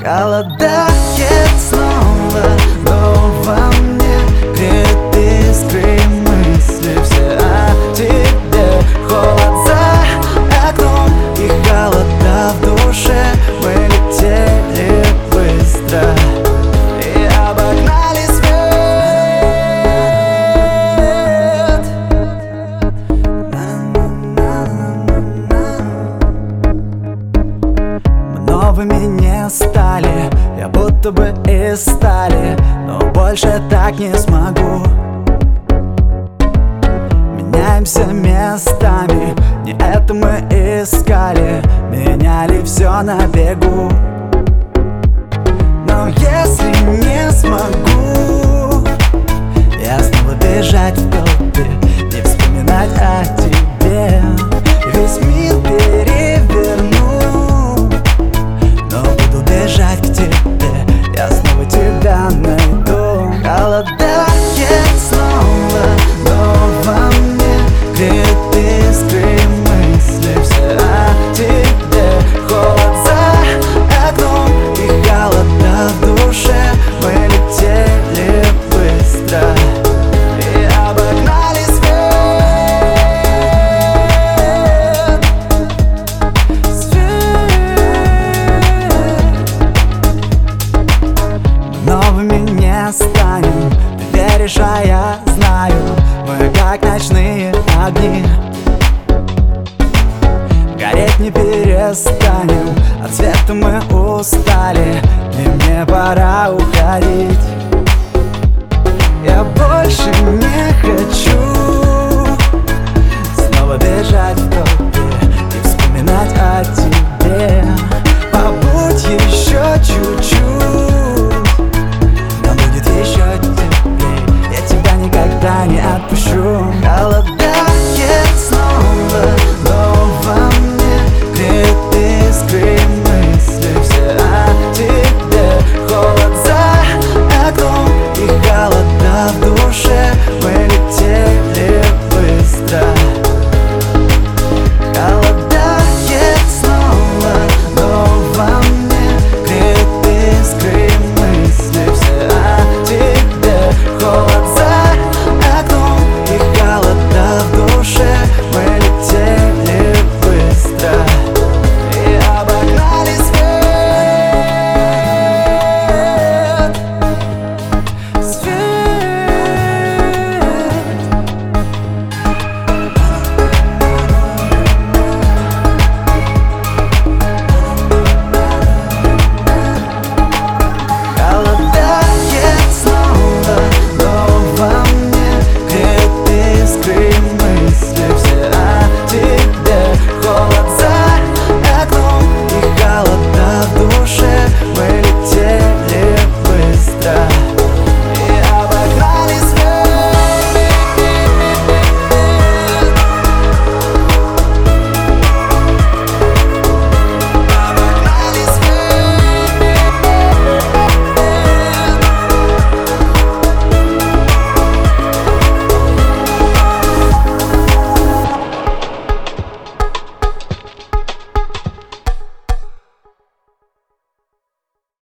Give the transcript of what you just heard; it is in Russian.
Холодает снова, но во мне греет искры мысли все о тебе. Холод за окном и холода в душе. Мы летели быстро и обогнали новыми не стали, я будто бы из стали, но больше так не смогу. Меняемся местами, не это мы искали, меняли все на бегу. Но если не смогу я снова бежать в толпе, не вспоминать о тебе, весь мир переверну, но буду бежать к тебе, я снова тебя найду. Холодает снова, но во мне греет искры мысли все о тебе. Холод за окном и холода в душе. Мы летели быстро и обогнали новыми не станем, ты веришь, а я знаю. Мы как ночные огни, гореть не перестанем. От света мы устали, и мне пора уходить. Я больше не хочу